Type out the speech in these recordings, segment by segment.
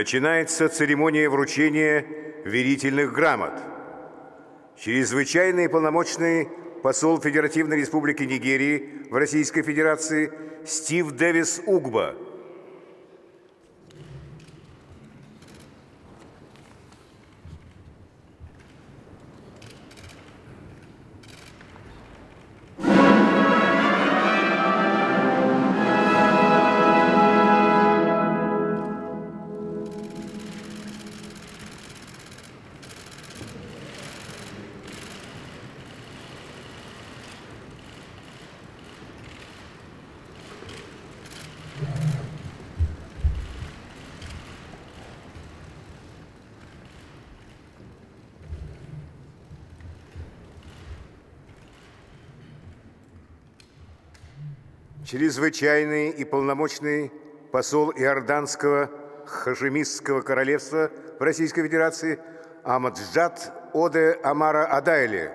Начинается церемония вручения верительных грамот. Чрезвычайный и полномочный посол Федеративной Республики Нигерии в Российской Федерации Стив Дэвис Угба. Чрезвычайный и полномочный посол Иорданского Хашемитского королевства в Российской Федерации Амаджад Оде Амара Адайли.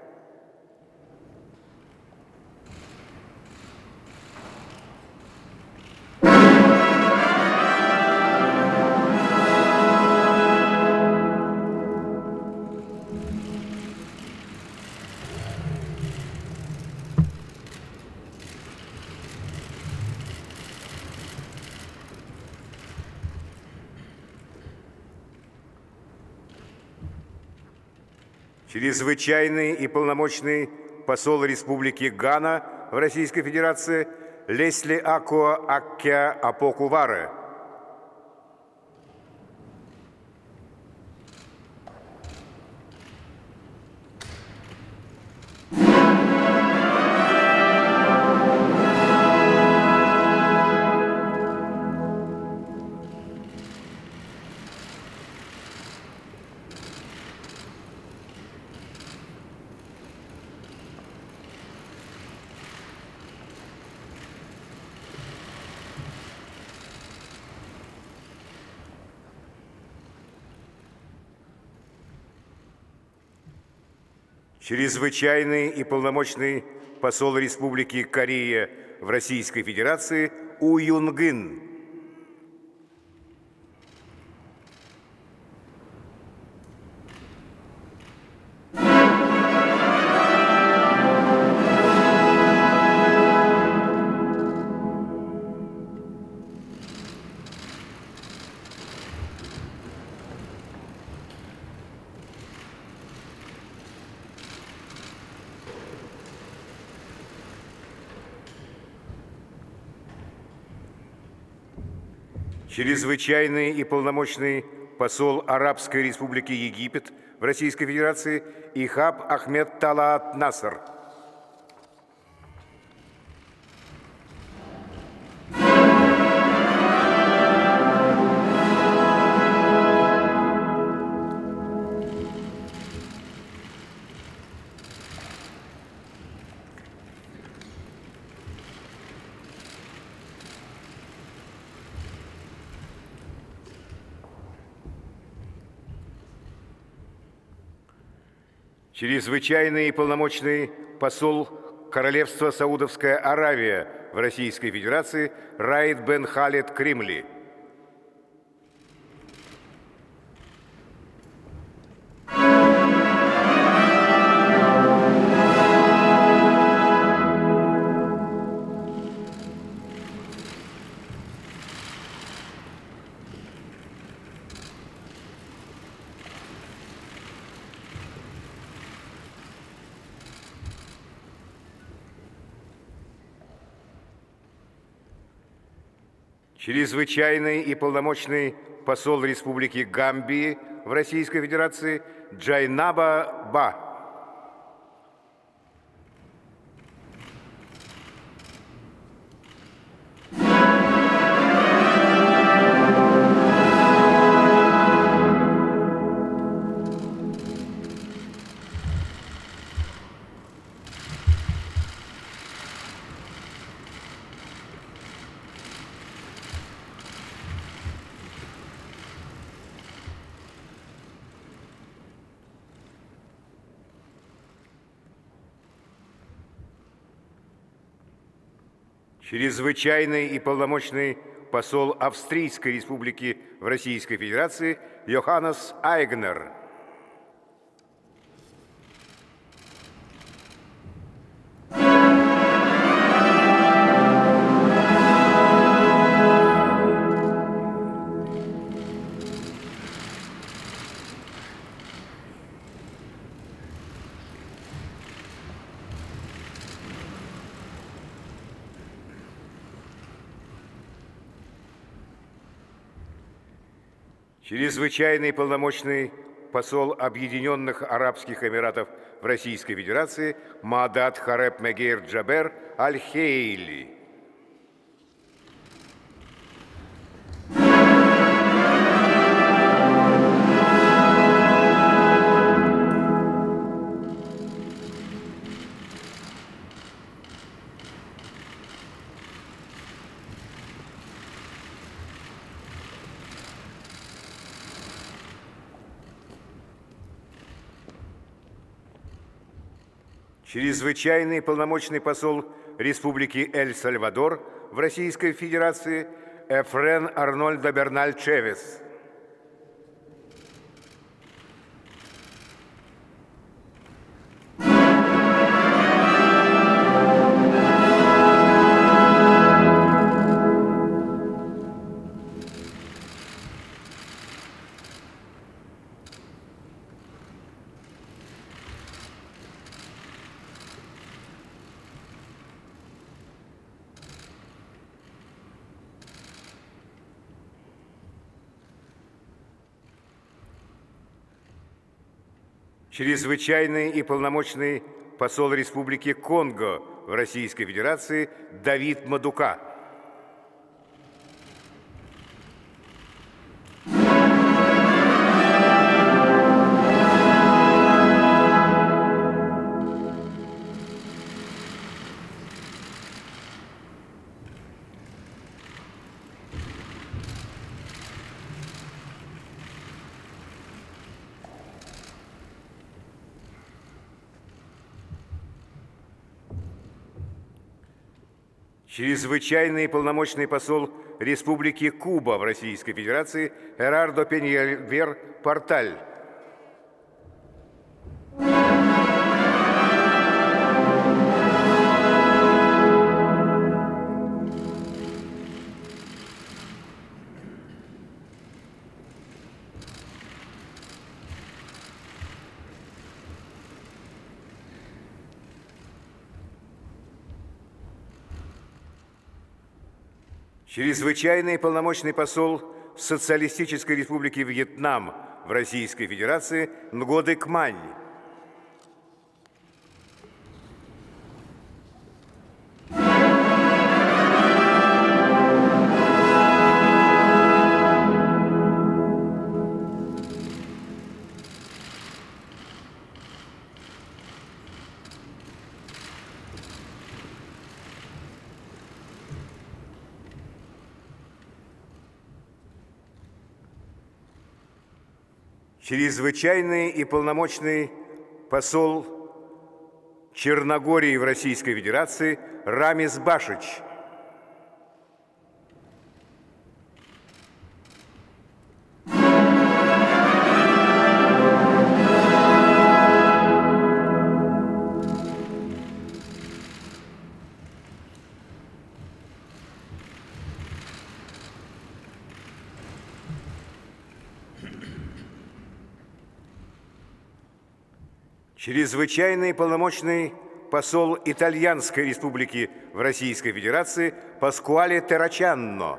Чрезвычайный и полномочный посол Республики Гана в Российской Федерации Лесли Акуа Аккя Апокуваре. Чрезвычайный и полномочный посол Республики Корея в Российской Федерации У Юнгын. Чрезвычайный и полномочный посол Арабской Республики Египет в Российской Федерации Ихаб Ахмед Талаат Наср. Чрезвычайный и полномочный посол Королевства Саудовская Аравия в Российской Федерации Раид бен Халид Кримли. Чрезвычайный и полномочный посол Республики Гамбии в Российской Федерации Джайнаба Ба. Чрезвычайный и полномочный посол Австрийской Республики в Российской Федерации Йоханнес Айгнер. Чрезвычайный полномочный посол Объединенных Арабских Эмиратов в Российской Федерации Маадат Хареп Мегейр Джабер Аль-Хейли. Чрезвычайный полномочный посол Республики Эль-Сальвадор в Российской Федерации Эфрен Арнольдо Берналь Чевес. Чрезвычайный и полномочный посол Республики Конго в Российской Федерации Давид Мадука. Чрезвычайный и полномочный посол Республики Куба в Российской Федерации Эрардо Пеньявер Порталь. Чрезвычайный и полномочный посол Социалистической Республики Вьетнам в Российской Федерации Нгоды Кмань. Чрезвычайный и полномочный посол Черногории в Российской Федерации Рамис Башич. Чрезвычайный полномочный посол Итальянской Республики в Российской Федерации Паскуале Террачанно.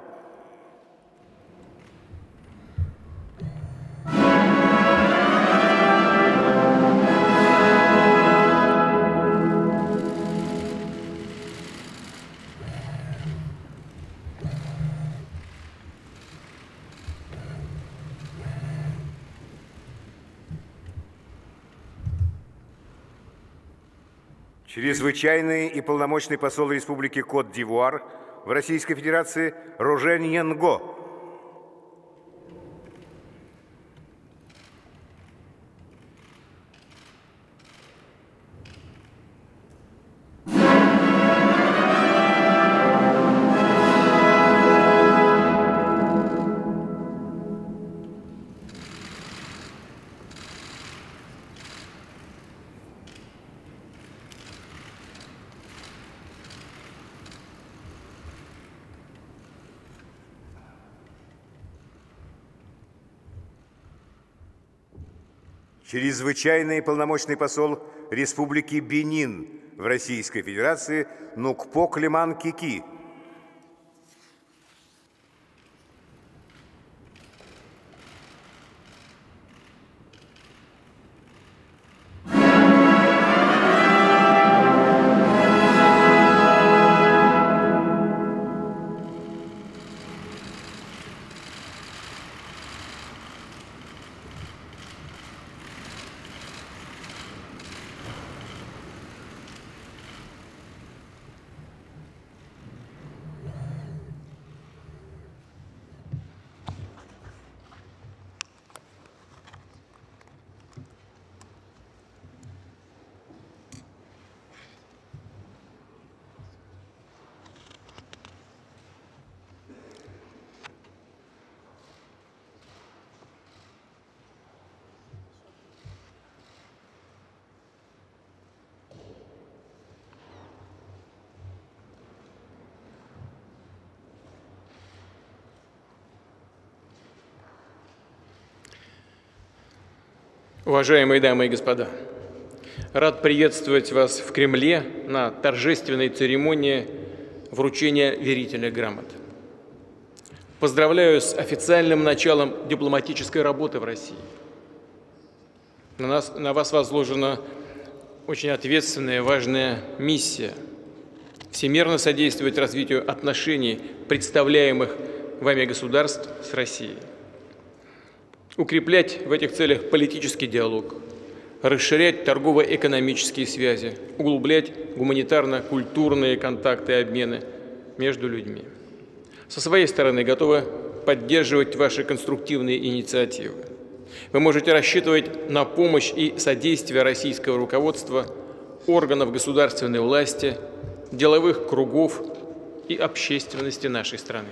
Чрезвычайный и полномочный посол Республики Кот-д'Ивуар в Российской Федерации Роже Ньенго. Чрезвычайный и полномочный посол Республики Бенин в Российской Федерации Нукпо Климан Кики. Уважаемые дамы и господа, рад приветствовать вас в Кремле на торжественной церемонии вручения верительных грамот. Поздравляю с официальным началом дипломатической работы в России. На вас возложена очень ответственная и важная миссия – всемерно содействовать развитию отношений представляемых вами государств с Россией. Укреплять в этих целях политический диалог, расширять торгово-экономические связи, углублять гуманитарно-культурные контакты и обмены между людьми. Со своей стороны готовы поддерживать ваши конструктивные инициативы. Вы можете рассчитывать на помощь и содействие российского руководства, органов государственной власти, деловых кругов и общественности нашей страны.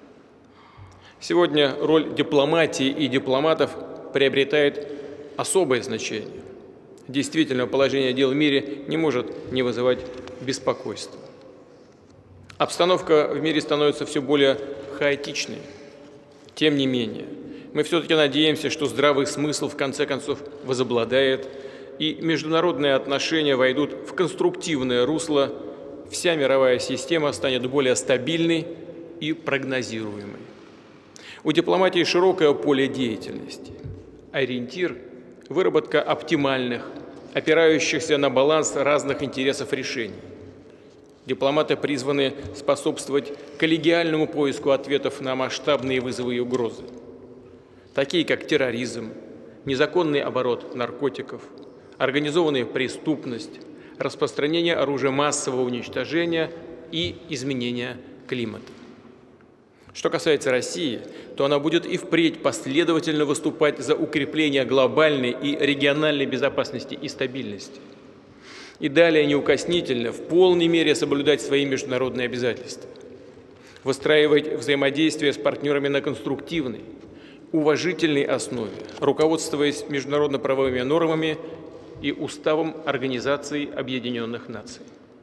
Сегодня роль дипломатии и дипломатов приобретает особое значение. Действительно, положение дел в мире не может не вызывать беспокойства. Обстановка в мире становится все более хаотичной. Тем не менее, мы все-таки надеемся, что здравый смысл в конце концов возобладает, и международные отношения войдут в конструктивное русло, вся мировая система станет более стабильной и прогнозируемой. У дипломатии широкое поле деятельности. Ориентир – выработка оптимальных, опирающихся на баланс разных интересов решений. Дипломаты призваны способствовать коллегиальному поиску ответов на масштабные вызовы и угрозы, такие как терроризм, незаконный оборот наркотиков, организованная преступность, распространение оружия массового уничтожения и изменение климата. Что касается России, то она будет и впредь последовательно выступать за укрепление глобальной и региональной безопасности и стабильности. И далее неукоснительно в полной мере соблюдать свои международные обязательства. Выстраивать взаимодействие с партнерами на конструктивной, уважительной основе, руководствуясь международно-правовыми нормами и уставом Организации Объединенных Наций.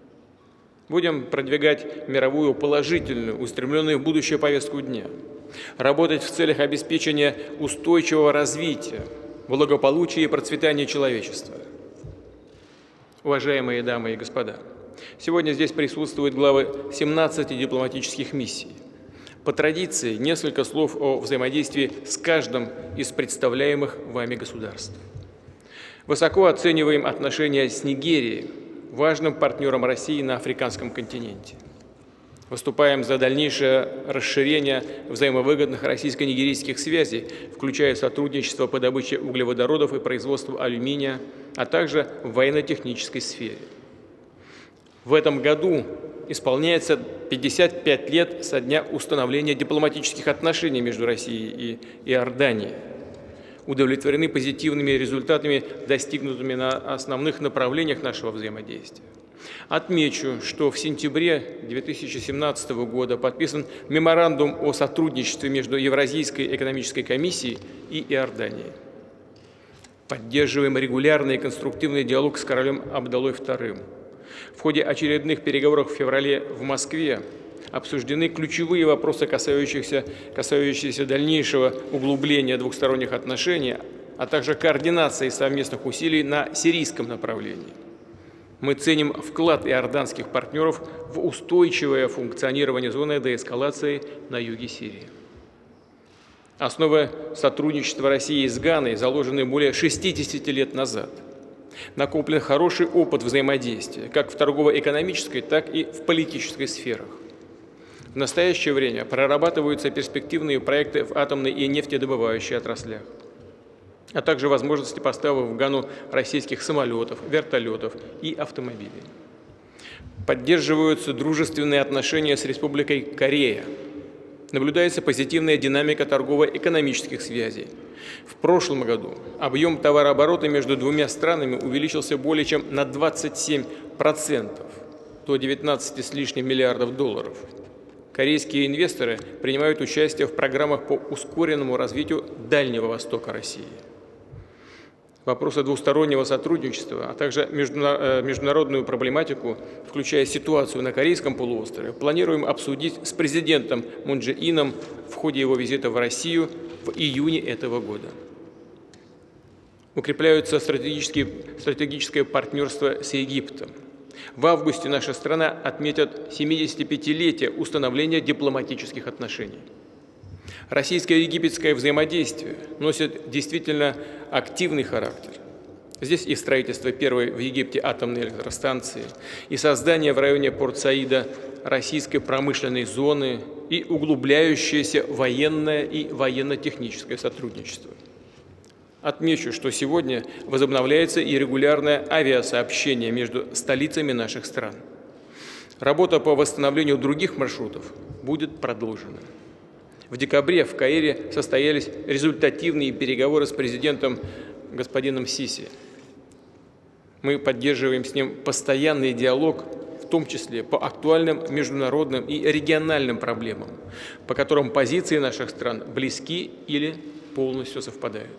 Будем продвигать мировую положительную, устремленную в будущее повестку дня, работать в целях обеспечения устойчивого развития, благополучия и процветания человечества. Уважаемые дамы и господа, сегодня здесь присутствуют главы 17 дипломатических миссий. По традиции, несколько слов о взаимодействии с каждым из представляемых вами государств. Высоко оцениваем отношения с Нигерией, важным партнером России на африканском континенте. Выступаем за дальнейшее расширение взаимовыгодных российско-нигерийских связей, включая сотрудничество по добыче углеводородов и производству алюминия, а также в военно-технической сфере. В этом году исполняется 55 лет со дня установления дипломатических отношений между Россией и Иорданией. Удовлетворены позитивными результатами, достигнутыми на основных направлениях нашего взаимодействия. Отмечу, что в сентябре 2017 года подписан меморандум о сотрудничестве между Евразийской экономической комиссией и Иорданией. Поддерживаем регулярный и конструктивный диалог с королем Абдаллой II. В ходе очередных переговоров в феврале в Москве обсуждены ключевые вопросы, касающиеся дальнейшего углубления двухсторонних отношений, а также координации совместных усилий на сирийском направлении. Мы ценим вклад иорданских партнеров в устойчивое функционирование зоны деэскалации на юге Сирии. Основы сотрудничества России с Ганой заложены более 60 лет назад. Накоплен хороший опыт взаимодействия как в торгово-экономической, так и в политической сферах. В настоящее время прорабатываются перспективные проекты в атомной и нефтедобывающей отраслях, а также возможности поставок в Гану российских самолетов, вертолетов и автомобилей. Поддерживаются дружественные отношения с Республикой Корея. Наблюдается позитивная динамика торгово-экономических связей. В прошлом году объем товарооборота между двумя странами увеличился более чем на 27%, до 19 с лишним миллиардов долларов. Корейские инвесторы принимают участие в программах по ускоренному развитию Дальнего Востока России. Вопросы двустороннего сотрудничества, а также международную проблематику, включая ситуацию на Корейском полуострове, планируем обсудить с президентом Мун Чжэ Ином в ходе его визита в Россию в июне этого года. Укрепляется стратегическое партнерство с Египтом. В августе наша страна отметит 75-летие установления дипломатических отношений. Российско-египетское взаимодействие носит действительно активный характер. Здесь и строительство первой в Египте атомной электростанции, и создание в районе Порт-Саида российской промышленной зоны, и углубляющееся военное и военно-техническое сотрудничество. Отмечу, что сегодня возобновляется и регулярное авиасообщение между столицами наших стран. Работа по восстановлению других маршрутов будет продолжена. В декабре в Каире состоялись результативные переговоры с президентом господином Сиси. Мы поддерживаем с ним постоянный диалог, в том числе по актуальным международным и региональным проблемам, по которым позиции наших стран близки или полностью совпадают.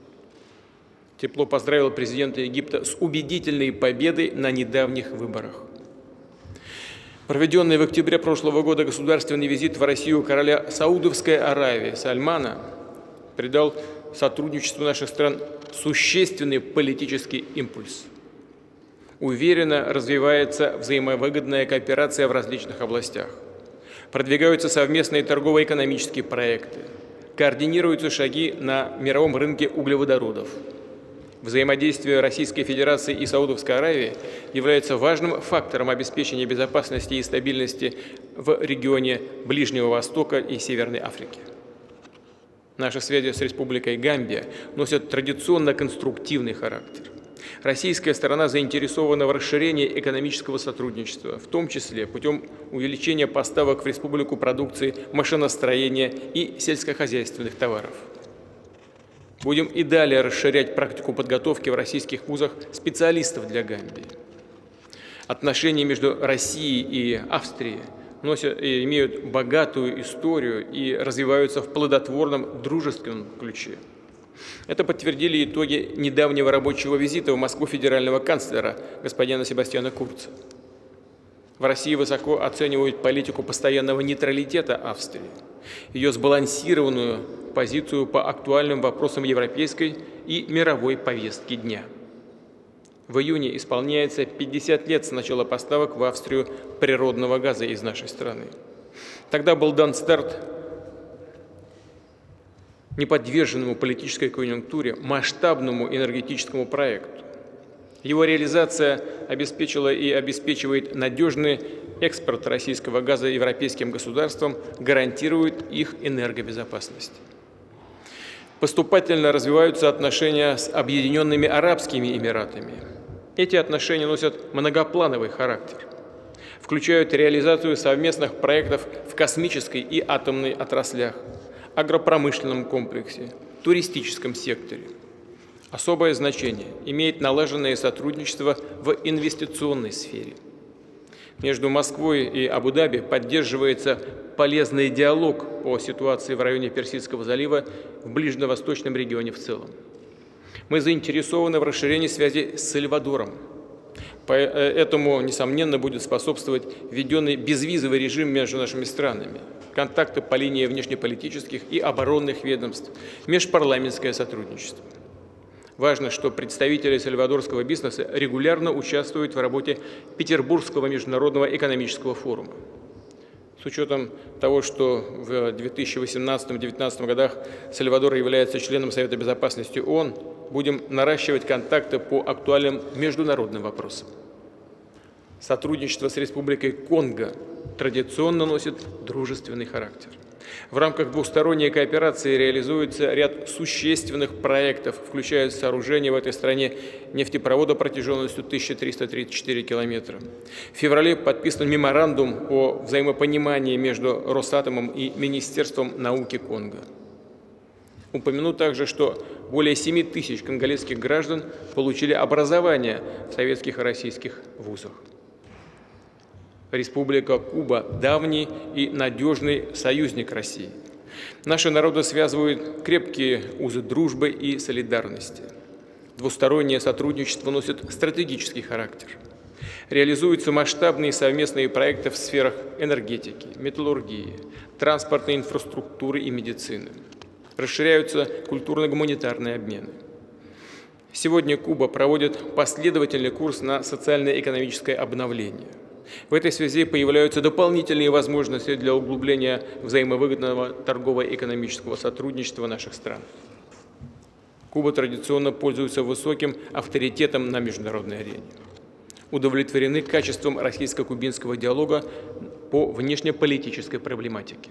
Тепло поздравил президента Египта с убедительной победой на недавних выборах. Проведенный в октябре прошлого года государственный визит в Россию короля Саудовской Аравии Сальмана придал сотрудничеству наших стран существенный политический импульс. Уверенно развивается взаимовыгодная кооперация в различных областях. Продвигаются совместные торгово-экономические проекты. Координируются шаги на мировом рынке углеводородов. Взаимодействие Российской Федерации и Саудовской Аравии является важным фактором обеспечения безопасности и стабильности в регионе Ближнего Востока и Северной Африки. Наши связи с Республикой Гамбия носят традиционно конструктивный характер. Российская сторона заинтересована в расширении экономического сотрудничества, в том числе путем увеличения поставок в республику продукции машиностроения и сельскохозяйственных товаров. Будем и далее расширять практику подготовки в российских вузах специалистов для Гамбии. Отношения между Россией и Австрией имеют богатую историю и развиваются в плодотворном дружественном ключе. Это подтвердили итоги недавнего рабочего визита в Москву федерального канцлера господина Себастьяна Курца. В России высоко оценивают политику постоянного нейтралитета Австрии, ее сбалансированную позицию по актуальным вопросам европейской и мировой повестки дня. В июне исполняется 50 лет с начала поставок в Австрию природного газа из нашей страны. Тогда был дан старт неподверженному политической конъюнктуре масштабному энергетическому проекту. Его реализация обеспечила и обеспечивает надежный экспорт российского газа европейским государствам, гарантирует их энергобезопасность. Поступательно развиваются отношения с Объединенными Арабскими Эмиратами. Эти отношения носят многоплановый характер, включают реализацию совместных проектов в космической и атомной отраслях, агропромышленном комплексе, туристическом секторе. Особое значение имеет налаженное сотрудничество в инвестиционной сфере. Между Москвой и Абу-Даби поддерживается полезный диалог по ситуации в районе Персидского залива в ближневосточном регионе в целом. Мы заинтересованы в расширении связи с Сальвадором. Поэтому, несомненно, будет способствовать введенный безвизовый режим между нашими странами, контакты по линии внешнеполитических и оборонных ведомств, межпарламентское сотрудничество. Важно, что представители сальвадорского бизнеса регулярно участвуют в работе Петербургского международного экономического форума. С учетом того, что в 2018-2019 годах Сальвадор является членом Совета Безопасности ООН, будем наращивать контакты по актуальным международным вопросам. Сотрудничество с Республикой Конго традиционно носит дружественный характер. В рамках двусторонней кооперации реализуется ряд существенных проектов, включая сооружение в этой стране нефтепровода протяженностью 1334 километра. В феврале подписан меморандум о взаимопонимании между Росатомом и Министерством науки Конго. Упомяну также, что более 7 тысяч конголезских граждан получили образование в советских и российских вузах. Республика Куба – давний и надежный союзник России. Наши народы связывают крепкие узы дружбы и солидарности. Двустороннее сотрудничество носит стратегический характер. Реализуются масштабные совместные проекты в сферах энергетики, металлургии, транспортной инфраструктуры и медицины. Расширяются культурно-гуманитарные обмены. Сегодня Куба проводит последовательный курс на социально-экономическое обновление. В этой связи появляются дополнительные возможности для углубления взаимовыгодного торгово-экономического сотрудничества наших стран. Куба традиционно пользуется высоким авторитетом на международной арене. Удовлетворены качеством российско-кубинского диалога по внешнеполитической проблематике.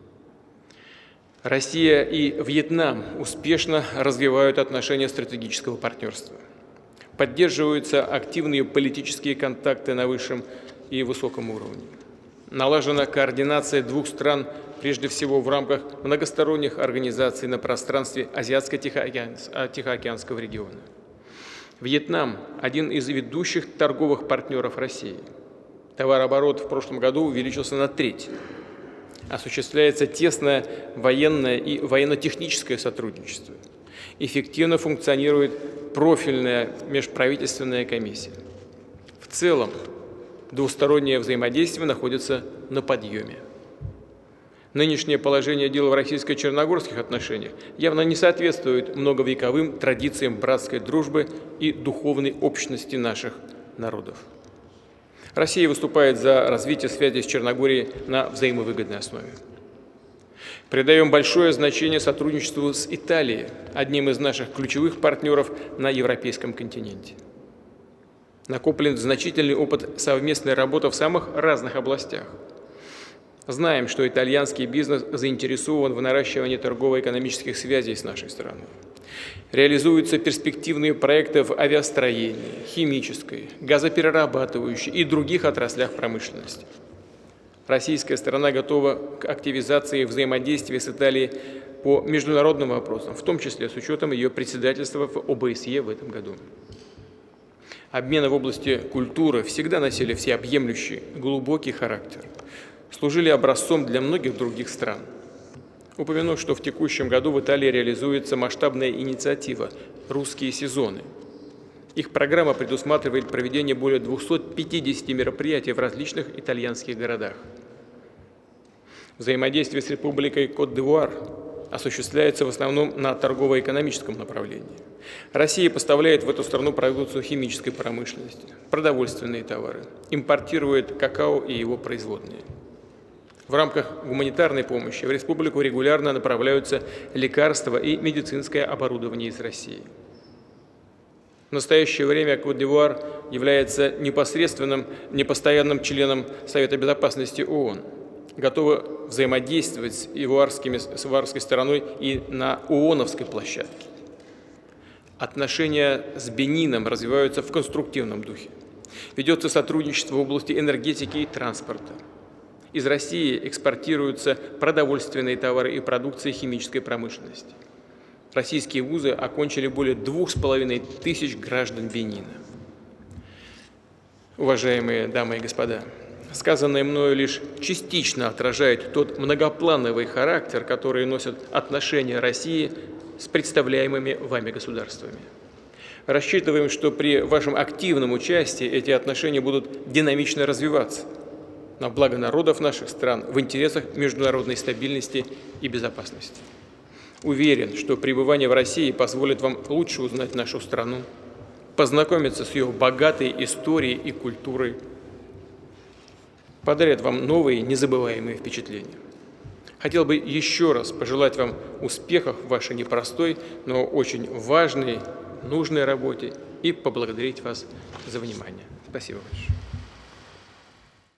Россия и Вьетнам успешно развивают отношения стратегического партнерства. Поддерживаются активные политические контакты на высшем и высоком уровне. Налажена координация двух стран, прежде всего в рамках многосторонних организаций на пространстве Азиатско-Тихоокеанского региона. Вьетнам – один из ведущих торговых партнеров России. Товарооборот в прошлом году увеличился на треть. Осуществляется тесное военное и военно-техническое сотрудничество. Эффективно функционирует профильная межправительственная комиссия. В целом, двустороннее взаимодействие находится на подъеме. Нынешнее положение дел в российско-черногорских отношениях явно не соответствует многовековым традициям братской дружбы и духовной общности наших народов. Россия выступает за развитие связи с Черногорией на взаимовыгодной основе. Придаем большое значение сотрудничеству с Италией, одним из наших ключевых партнеров на европейском континенте. Накоплен значительный опыт совместной работы в самых разных областях. Знаем, что итальянский бизнес заинтересован в наращивании торгово-экономических связей с нашей страной. Реализуются перспективные проекты в авиастроении, химической, газоперерабатывающей и других отраслях промышленности. Российская сторона готова к активизации взаимодействия с Италией по международным вопросам, в том числе с учетом ее председательства в ОБСЕ в этом году. Обмены в области культуры всегда носили всеобъемлющий, глубокий характер, служили образцом для многих других стран. Упомяну, что в текущем году в Италии реализуется масштабная инициатива «Русские сезоны». Их программа предусматривает проведение более 250 мероприятий в различных итальянских городах. Взаимодействие с Республикой Кот-д'Ивуар осуществляется в основном на торгово-экономическом направлении. Россия поставляет в эту страну продукцию химической промышленности, продовольственные товары, импортирует какао и его производные. В рамках гуманитарной помощи в республику регулярно направляются лекарства и медицинское оборудование из России. В настоящее время Кот-д'Ивуар является непосредственным, непостоянным членом Совета Безопасности ООН, готова взаимодействовать с ивуарской стороной и на ООНовской площадке. Отношения с Бенином развиваются в конструктивном духе. Ведется сотрудничество в области энергетики и транспорта. Из России экспортируются продовольственные товары и продукция химической промышленности. Российские вузы окончили более 2500 граждан Бенина. Уважаемые дамы и господа, сказанное мною лишь частично отражает тот многоплановый характер, который носят отношения России с представляемыми вами государствами. Рассчитываем, что при вашем активном участии эти отношения будут динамично развиваться на благо народов наших стран в интересах международной стабильности и безопасности. Уверен, что пребывание в России позволит вам лучше узнать нашу страну, познакомиться с ее богатой историей и культурой, подарит вам новые незабываемые впечатления. Хотел бы еще раз пожелать вам успехов в вашей непростой, но очень важной, нужной работе и поблагодарить вас за внимание. Спасибо большое.